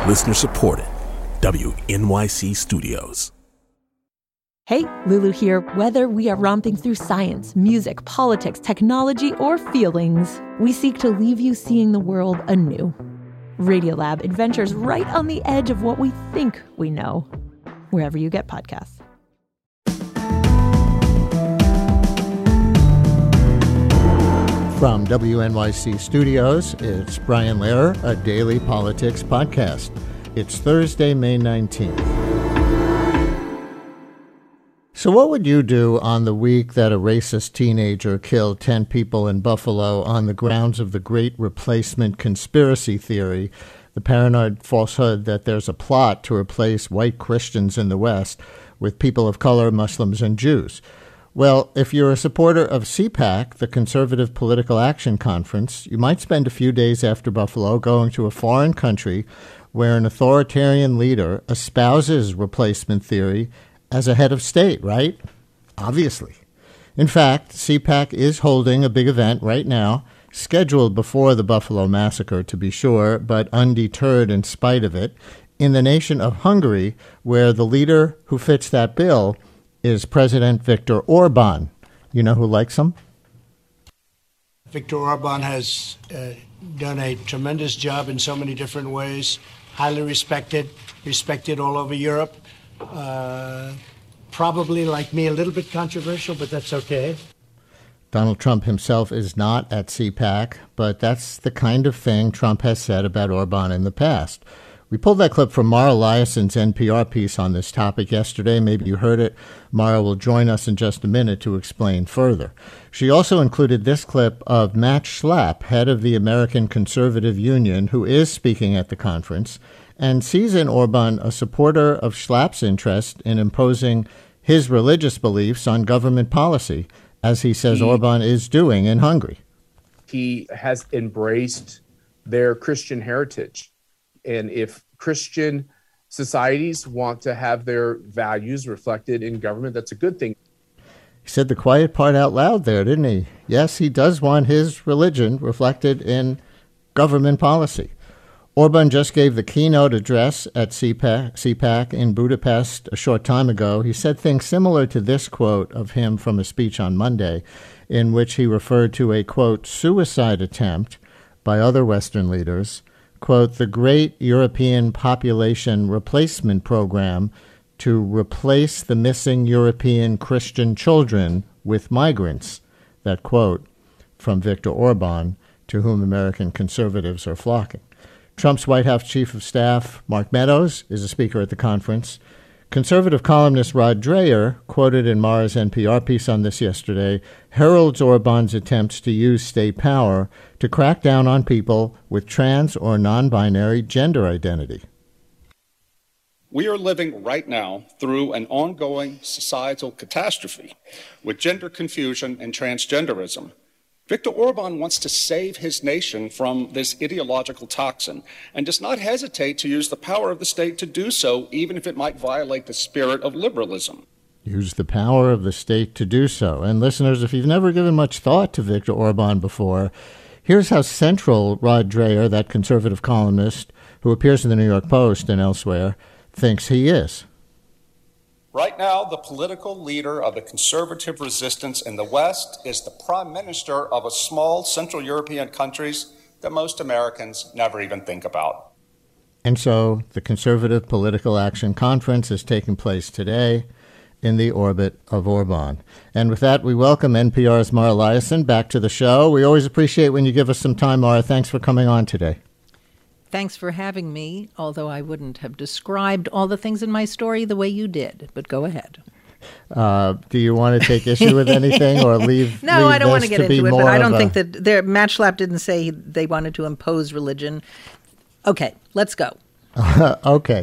Listener supported. WNYC Studios. Hey, Lulu here. Whether we are romping through science, music, politics, technology, or feelings, we seek to leave you seeing the world anew. Radiolab adventures right on the edge of what we think we know, wherever you get podcasts. From WNYC Studios, it's Brian Lehrer, a daily politics podcast. It's Thursday, May 19th. So what would you do on the week that a racist teenager killed 10 people in Buffalo on the grounds of the Great Replacement conspiracy theory, the paranoid falsehood that there's a plot to replace white Christians in the West with people of color, Muslims, and Jews? Well, if you're a supporter of CPAC, the Conservative Political Action Conference, you might spend a few days after Buffalo going to a foreign country where an authoritarian leader espouses replacement theory as a head of state, right? Obviously. In fact, CPAC is holding a big event right now, scheduled before the Buffalo massacre, to be sure, but undeterred in spite of it, in the nation of Hungary, where the leader who fits that bill is President Viktor Orban. You know who likes him? Viktor Orban has done a tremendous job in so many different ways, highly respected all over Europe. Probably, like me, a little bit controversial, but that's okay. Donald Trump himself is not at CPAC, but that's the kind of thing Trump has said about Orban in the past. We pulled that clip from Mara Liasson's NPR piece on this topic yesterday. Maybe you heard it. Mara will join us in just a minute to explain further. She also included this clip of Matt Schlapp, head of the American Conservative Union, who is speaking at the conference, and sees in Orban a supporter of Schlapp's interest in imposing his religious beliefs on government policy, as he says Orban is doing in Hungary. He has embraced their Christian heritage. And if Christian societies want to have their values reflected in government, that's a good thing. He said the quiet part out loud there, didn't he? Yes, he does want his religion reflected in government policy. Orban just gave the keynote address at CPAC in Budapest a short time ago. He said things similar to this quote of him from a speech on Monday, in which he referred to a, quote, suicide attempt by other Western leaders, quote, the Great European Population Replacement Program to replace the missing European Christian children with migrants. That quote from Viktor Orban, to whom American conservatives are flocking. Trump's White House Chief of Staff, Mark Meadows, is a speaker at the conference. Conservative columnist Rod Dreher, quoted in Mara's NPR piece on this yesterday, heralds Orban's attempts to use state power to crack down on people with trans or non-binary gender identity. We are living right now through an ongoing societal catastrophe with gender confusion and transgenderism. Viktor Orban wants to save his nation from this ideological toxin and does not hesitate to use the power of the state to do so, even if it might violate the spirit of liberalism. Use the power of the state to do so. And listeners, if you've never given much thought to Viktor Orban before, here's how central Rod Dreher, that conservative columnist who appears in the New York Post and elsewhere, thinks he is. Right now, the political leader of the conservative resistance in the West is the prime minister of a small Central European countries that most Americans never even think about. And so the Conservative Political Action Conference is taking place today in the orbit of Orban. And with that, we welcome NPR's Mara Liasson back to the show. We always appreciate when you give us some time, Mara. Thanks for coming on today. Thanks for having me, although I wouldn't have described all the things in my story the way you did, but go ahead. Do you want to take issue with anything or leave? No, leave I don't want to get into it, but I don't think that Matt Schlapp didn't say they wanted to impose religion. Okay, let's go. Okay.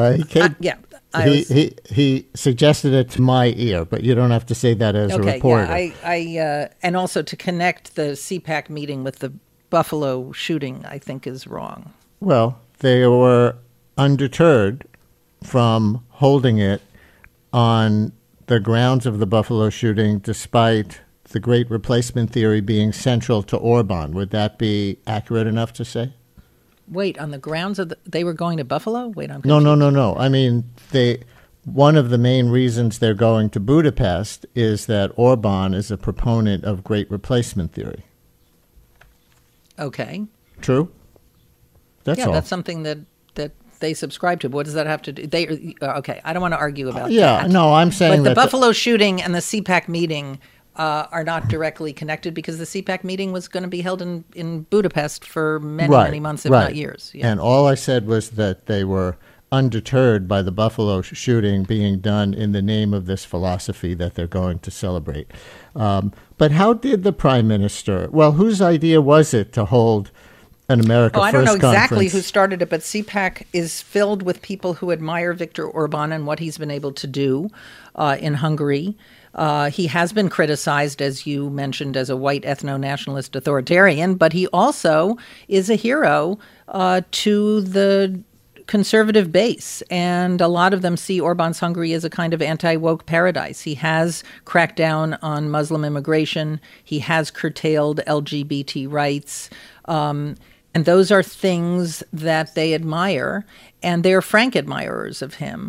He suggested it to my ear, but you don't have to say that as a reporter. Yeah, and also to connect the CPAC meeting with the Buffalo shooting, I think is wrong. Well, they were undeterred from holding it on the grounds of the Buffalo shooting, despite the Great Replacement theory being central to Orban. Would that be accurate enough to say? Wait, on the grounds of they were going to Buffalo? Wait, I'm No, confused. no. I mean, one of the main reasons they're going to Budapest is that Orban is a proponent of great replacement theory. Okay. True? That's all. That's something that they subscribe to. But what does that have to do? Okay, I don't want to argue about Yeah, that. no, I'm saying But the that Buffalo shooting and the CPAC meeting are not directly connected because the CPAC meeting was going to be held in Budapest for many months, if not years. Yeah. And all I said was that they were undeterred by the Buffalo shooting being done in the name of this philosophy that they're going to celebrate. But how did the Prime Minister, whose idea was it to hold an America First I don't know exactly conference? who started it, but CPAC is filled with people who admire Viktor Orban and what he's been able to do in Hungary. He has been criticized, as you mentioned, as a white ethno-nationalist authoritarian, but he also is a hero to the conservative base, and a lot of them see Orban's Hungary as a kind of anti-woke paradise. He has cracked down on Muslim immigration. He has curtailed LGBT rights. And those are things that they admire, and they're frank admirers of him.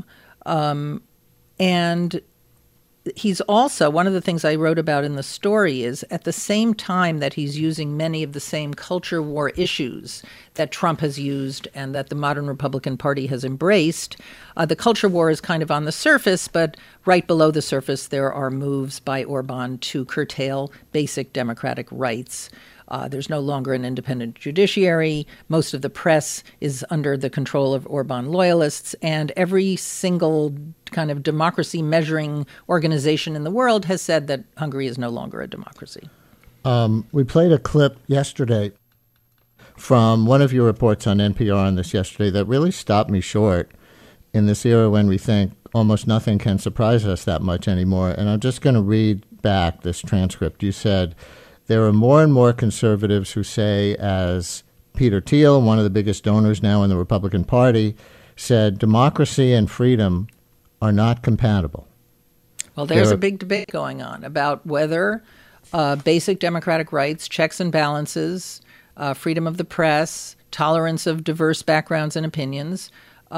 And he's also, one of the things I wrote about in the story is at the same time that he's using many of the same culture war issues that Trump has used and that the modern Republican Party has embraced, the culture war is kind of on the surface, but right below the surface there are moves by Orban to curtail basic democratic rights. There's no longer an independent judiciary. Most of the press is under the control of Orban loyalists, and every single kind of democracy measuring organization in the world has said that Hungary is no longer a democracy. We played a clip yesterday from one of your reports on NPR on this yesterday that really stopped me short in this era when we think almost nothing can surprise us that much anymore. And I'm just going to read back this transcript. You said, there are more and more conservatives who say, as Peter Thiel, one of the biggest donors now in the Republican Party, said, democracy and freedom are not compatible. Well, there's a big debate going on about whether basic democratic rights, checks and balances, freedom of the press, tolerance of diverse backgrounds and opinions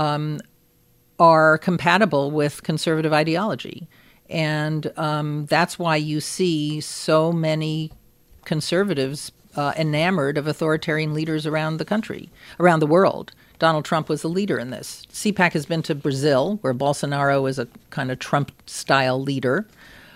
are compatible with conservative ideology. And that's why you see so many conservatives enamored of authoritarian leaders around the country, around the world. Donald Trump was the leader in this. CPAC has been to Brazil, where Bolsonaro is a kind of Trump-style leader.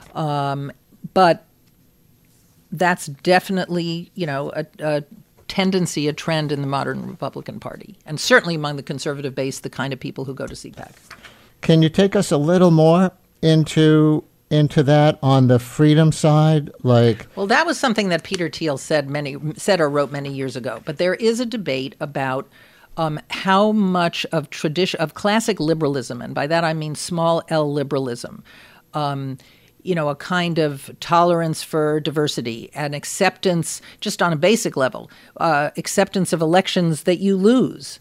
But that's definitely, a tendency, a trend in the modern Republican Party, and certainly among the conservative base, the kind of people who go to CPAC. Can you take us a little more into that on the freedom side? Well, that was something that Peter Thiel said or wrote many years ago. But there is a debate about how much of classic liberalism, and by that I mean small L liberalism, a kind of tolerance for diversity and acceptance, just on a basic level, acceptance of elections that you lose,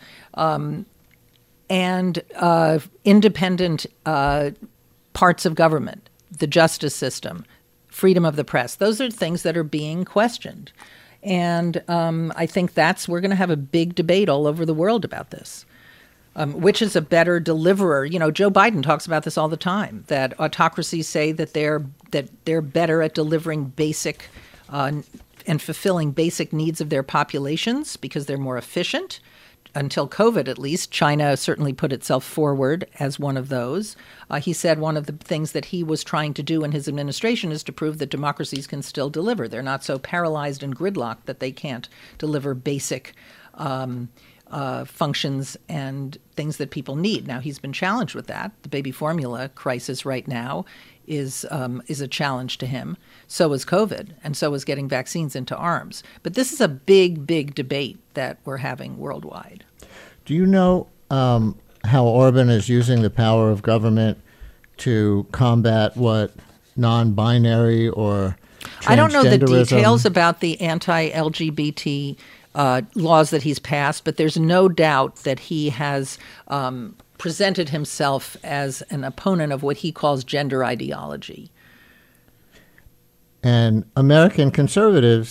and independent parts of government, the justice system, freedom of the press. Those are things that are being questioned. And I think we're going to have a big debate all over the world about this. Which is a better deliverer? Joe Biden talks about this all the time, that autocracies say that they're better at delivering basic and fulfilling basic needs of their populations because they're more efficient. Until COVID, at least, China certainly put itself forward as one of those. He said one of the things that he was trying to do in his administration is to prove that democracies can still deliver. They're not so paralyzed and gridlocked that they can't deliver basic functions and things that people need. Now, he's been challenged with that. The baby formula crisis right now is a challenge to him. So is COVID, and so is getting vaccines into arms. But this is a big, big debate that we're having worldwide. Do you know how Orban is using the power of government to combat what non-binary or transgenderism? I don't know the details about the anti-LGBT laws that he's passed, but there's no doubt that he has presented himself as an opponent of what he calls gender ideology. And American conservatives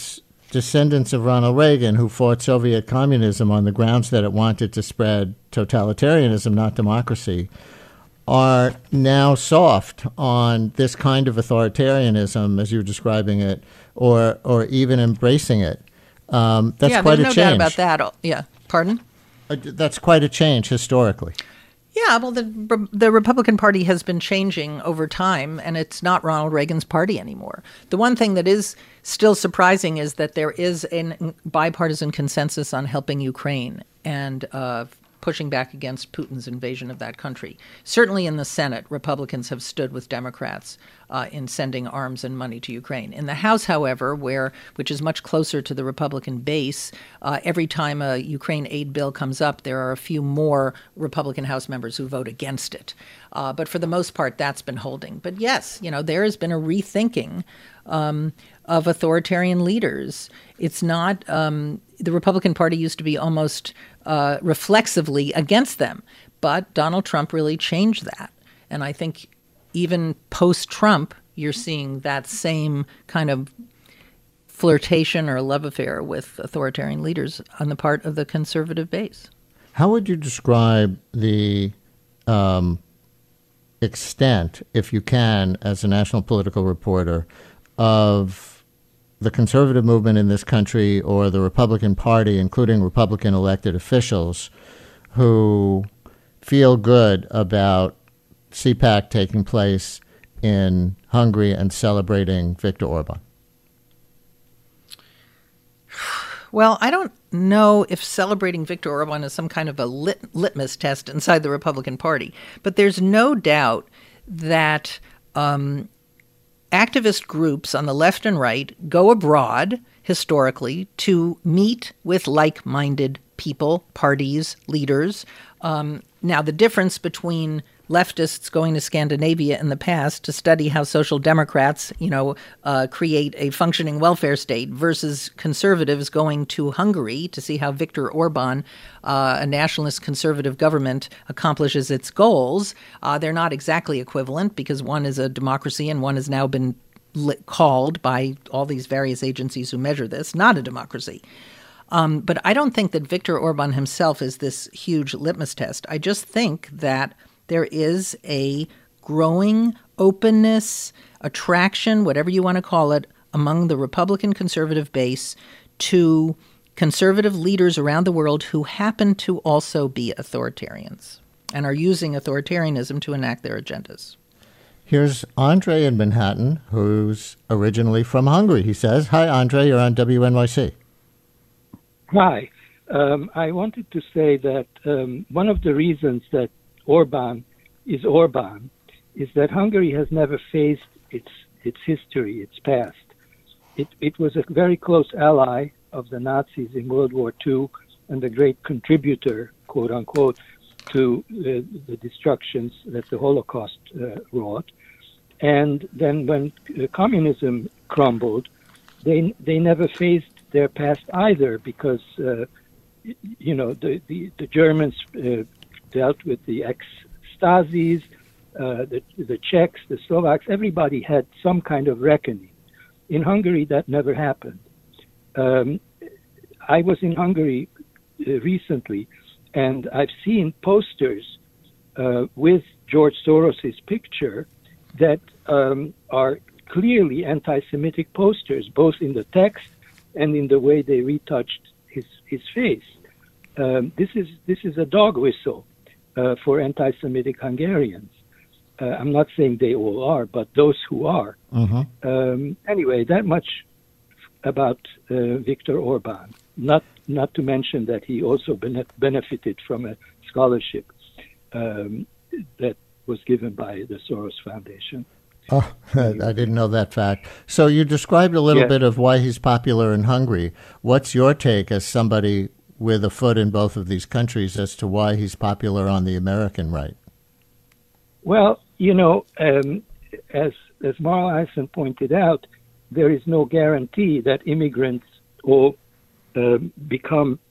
descendants of Ronald Reagan, who fought Soviet communism on the grounds that it wanted to spread totalitarianism, not democracy, are now soft on this kind of authoritarianism, as you're describing it, or even embracing it. That's quite a change. There's no doubt about that. Yeah, pardon? That's quite a change historically. Yeah, well, the Republican Party has been changing over time, and it's not Ronald Reagan's party anymore. The one thing that is still surprising is that there is a bipartisan consensus on helping Ukraine and pushing back against Putin's invasion of that country. Certainly in the Senate, Republicans have stood with Democrats in sending arms and money to Ukraine. In the House, however, which is much closer to the Republican base, every time a Ukraine aid bill comes up, there are a few more Republican House members who vote against it. But for the most part, that's been holding. But yes, there has been a rethinking of authoritarian leaders. It's not the Republican Party used to be almost reflexively against them, but Donald Trump really changed that. And I think even post-Trump, you're seeing that same kind of flirtation or love affair with authoritarian leaders on the part of the conservative base. How would you describe the extent, if you can, as a national political reporter, of the conservative movement in this country or the Republican Party, including Republican elected officials, who feel good about CPAC taking place in Hungary and celebrating Viktor Orban? Well, I don't know if celebrating Viktor Orban is some kind of a litmus test inside the Republican Party, but there's no doubt that activist groups on the left and right go abroad historically to meet with like-minded people, parties, leaders. Now, the difference between leftists going to Scandinavia in the past to study how social democrats, create a functioning welfare state versus conservatives going to Hungary to see how Viktor Orban, a nationalist conservative government, accomplishes its goals. They're not exactly equivalent because one is a democracy and one has now been called by all these various agencies who measure this, not a democracy. But I don't think that Viktor Orban himself is this huge litmus test. I just think that there is a growing openness, attraction, whatever you want to call it, among the Republican conservative base to conservative leaders around the world who happen to also be authoritarians and are using authoritarianism to enact their agendas. Here's Andre in Manhattan, who's originally from Hungary. He says, "Hi, Andre, you're on WNYC." Hi. I wanted to say that one of the reasons that Orban is that Hungary has never faced its history, its past. It was a very close ally of the Nazis in World War II and a great contributor, quote unquote, to the destructions that the Holocaust wrought. And then when communism crumbled, they never faced their past either because, the Germans dealt with the ex-Stasis, the Czechs, the Slovaks. Everybody had some kind of reckoning. In Hungary, that never happened. I was in Hungary recently, and I've seen posters with George Soros's picture that are clearly anti-Semitic posters, both in the text and in the way they retouched his face. This is a dog whistle for anti-Semitic Hungarians. I'm not saying they all are, but those who are. Anyway, that much about Viktor Orban. Not to mention that he also benefited from a scholarship that was given by the Soros Foundation. Oh, I didn't know that fact. So you described a little bit of why he's popular in Hungary. What's your take as somebody with a foot in both of these countries as to why he's popular on the American right? Well, as Marl Eisen pointed out, there is no guarantee that immigrants will become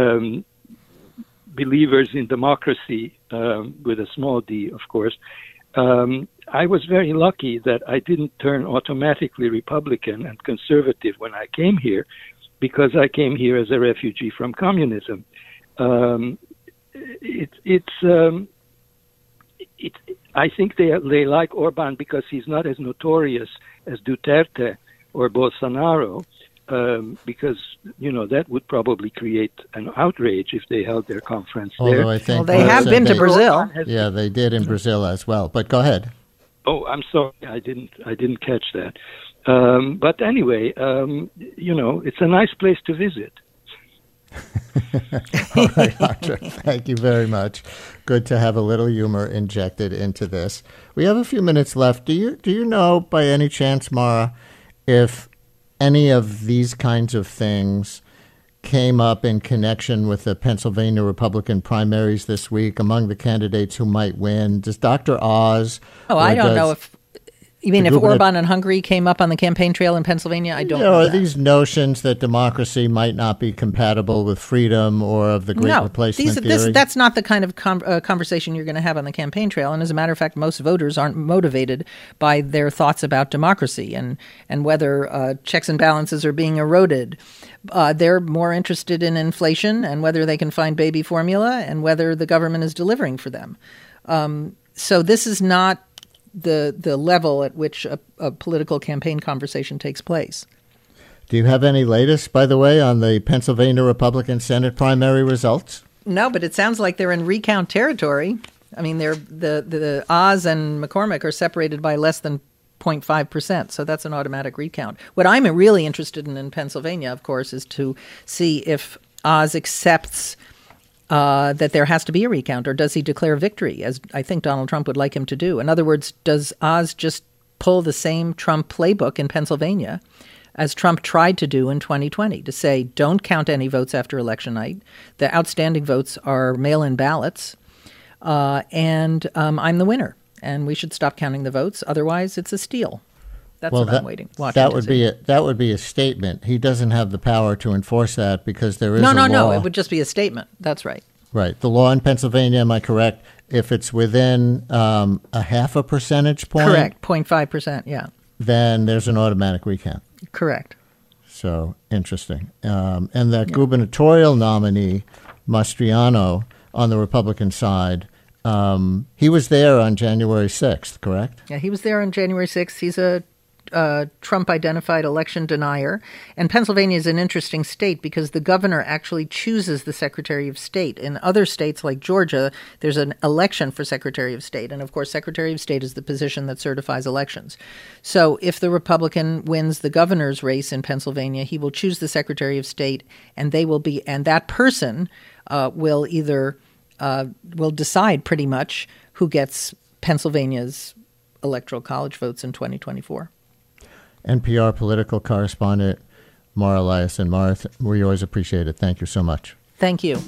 believers in democracy, with a small d, of course. I was very lucky that I didn't turn automatically Republican and conservative when I came here, because I came here as a refugee from communism. I think they like Orban because he's not as notorious as Duterte or Bolsonaro, because, that would probably create an outrage if they held their conference there. I think they have been to Brazil. Yeah, they did in Brazil as well. But go ahead. Oh, I'm sorry, I didn't catch that. But anyway, it's a nice place to visit. All right, Doctor. Thank you very much. Good to have a little humor injected into this. We have a few minutes left. Do you know by any chance, Mara, if any of these kinds of things came up in connection with the Pennsylvania Republican primaries this week among the candidates who might win? Does Dr. Oz? Oh, I don't know if. You mean if Orban and Hungary came up on the campaign trail in Pennsylvania? I don't know. Are these notions that democracy might not be compatible with freedom or of the great replacement theory? That's not the kind of conversation you're going to have on the campaign trail. And as a matter of fact, most voters aren't motivated by their thoughts about democracy and whether checks and balances are being eroded. They're more interested in inflation and whether they can find baby formula and whether the government is delivering for them. So this is not the level at which a political campaign conversation takes place. Do you have any latest, by the way, on the Pennsylvania Republican Senate primary results? No, but it sounds like they're in recount territory. I mean, the Oz and McCormick are separated by less than 0.5%, so that's an automatic recount. What I'm really interested in Pennsylvania, of course, is to see if Oz accepts that there has to be a recount, or does he declare victory, as I think Donald Trump would like him to do? In other words, does Oz just pull the same Trump playbook in Pennsylvania as Trump tried to do in 2020, to say, don't count any votes after election night. The outstanding votes are mail-in ballots, and I'm the winner, and we should stop counting the votes. Otherwise, it's a steal. That's what I'm watching. That would be a statement. He doesn't have the power to enforce that because there is a law. No. It would just be a statement. That's right. Right. The law in Pennsylvania, am I correct? If it's within a half a percentage point, correct, 0.5%. Yeah. Then there's an automatic recount. Correct. So interesting. And that gubernatorial nominee, Mastriano, on the Republican side. He was there on January 6th, correct? Yeah, he was there on January 6th. He's a Trump-identified election denier. And Pennsylvania is an interesting state because the governor actually chooses the Secretary of State. In other states like Georgia, there's an election for Secretary of State. And, of course, Secretary of State is the position that certifies elections. So if the Republican wins the governor's race in Pennsylvania, he will choose the Secretary of State, and that person will either will decide pretty much who gets Pennsylvania's electoral college votes in 2024. NPR political correspondent Mara Liasson. Mara, we always appreciate it. Thank you so much. Thank you.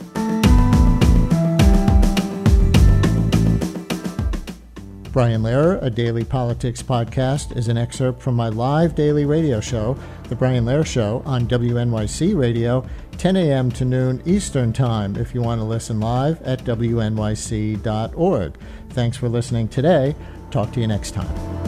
Brian Lehrer, a daily politics podcast, is an excerpt from my live daily radio show, The Brian Lehrer Show, on WNYC Radio, 10 a.m. to noon Eastern Time, if you want to listen live at wnyc.org. Thanks for listening today. Talk to you next time.